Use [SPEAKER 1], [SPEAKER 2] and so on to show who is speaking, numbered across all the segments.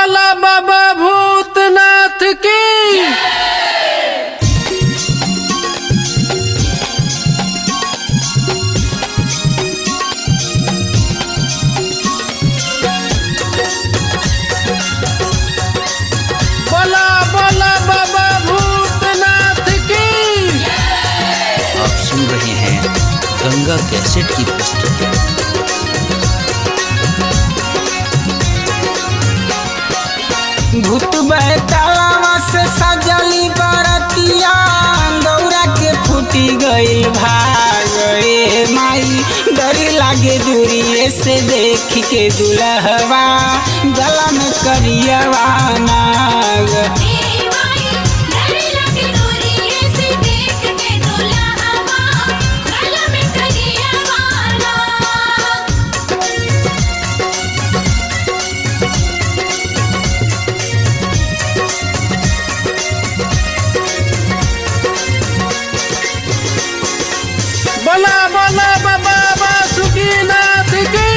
[SPEAKER 1] बोला बाबा भूतनाथ की। बोला बोला बाबा भूतनाथ की।
[SPEAKER 2] आप सुन रहे हैं गंगा कैसेट की प्रस्तुति।
[SPEAKER 3] भूत बैतालावा से सजली बरतिया दौरा के फूटी गई भागे माई डर लागे दूरिये से देख के दुल्हवा गला में करियवा नाग।
[SPEAKER 1] बोला बोला बाबा बासुकीनाथ की।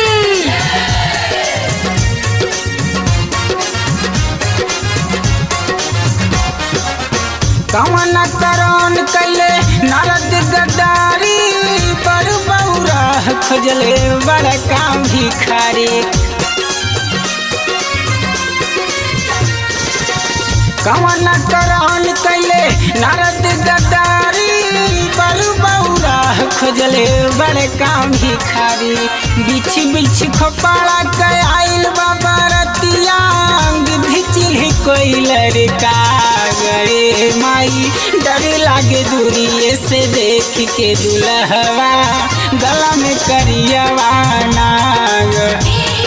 [SPEAKER 3] कवन करण कैले नारद गद्दारी पर बौरा खोजले बड़का भिखारी। कवन करण कैले नारद गद्दारी पर बौरा खोजले बड़का भिखारी। बिछ बिछ खोपाड़ा के आइल बाबा रतिया गिद्ध चिल्ही कोई लड़का गए माई डर लागे दूरिये से देख के दुल्हवा गला में करियवा नाग।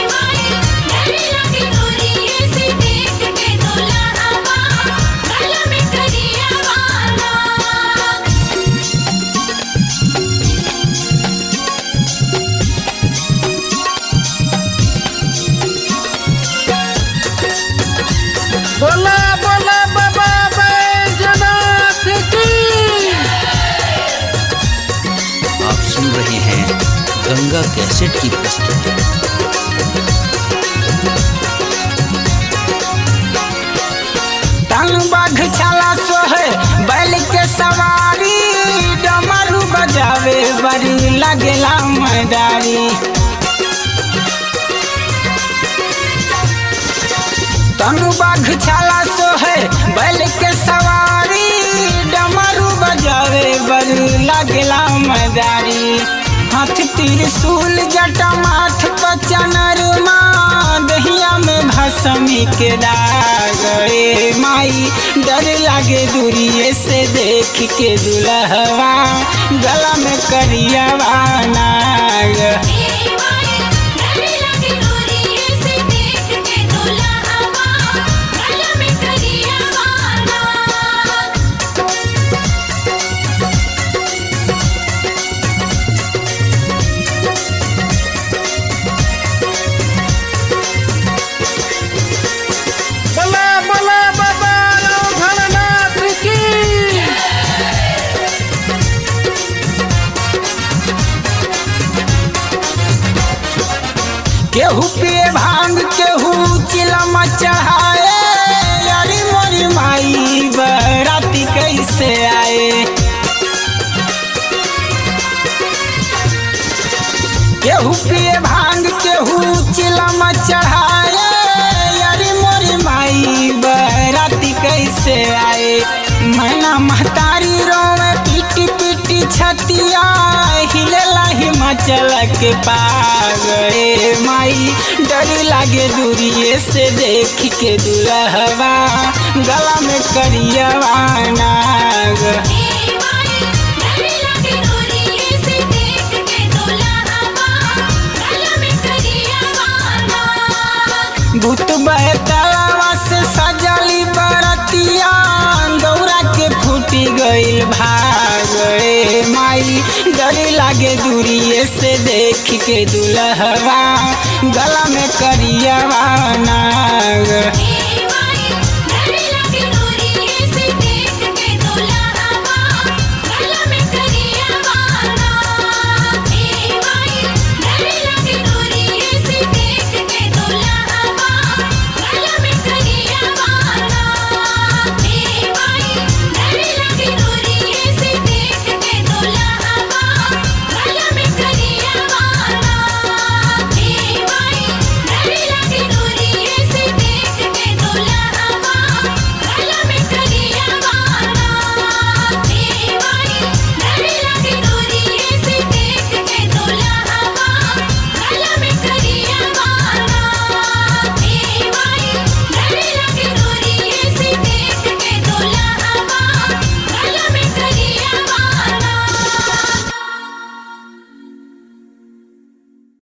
[SPEAKER 1] बोला बोला बाबा बैजनाथ की।
[SPEAKER 2] आप सुन रहे हैं गंगा कैसेट की प्रस्तुति।
[SPEAKER 3] तन बाघ छाला सोहे बैल के सवारी डमरू बजावे बड़ी लगेला मैदारी। तनु बाघ छाला सोहे बैल के सवारी डमरू बजावे बड़ी लगेला मैदारी। हाथ त्रिशूल जटा माथ पचनरमा दहिया में भसमी के दाग माई डर लागे दूरिये से देख के दुल्हवा गला में करियवा नाग।
[SPEAKER 1] बोला बोला बाबा भोलेनाथ की।
[SPEAKER 3] केहू पिए भांग केहू चिलम चढ़ाए अरे मोरी माई बराती कैसे आए। केहू पिए भांग केहू चिलम चढ़ाए अरे मोरी माई बराती कैसे आए। मैना महतारी रोवे पीटी पीटी छतिया हिलेला हिमाचल के पाग माई डर लागे दूरिये से देख के दुल्हवा गला में करियवा नाग। भूत बैतालावा से सजली बरतिया दौरा के फूटी गईल भागे माई डर लागे दूरिये से देख के दुल्हवा गला में करियवा ना।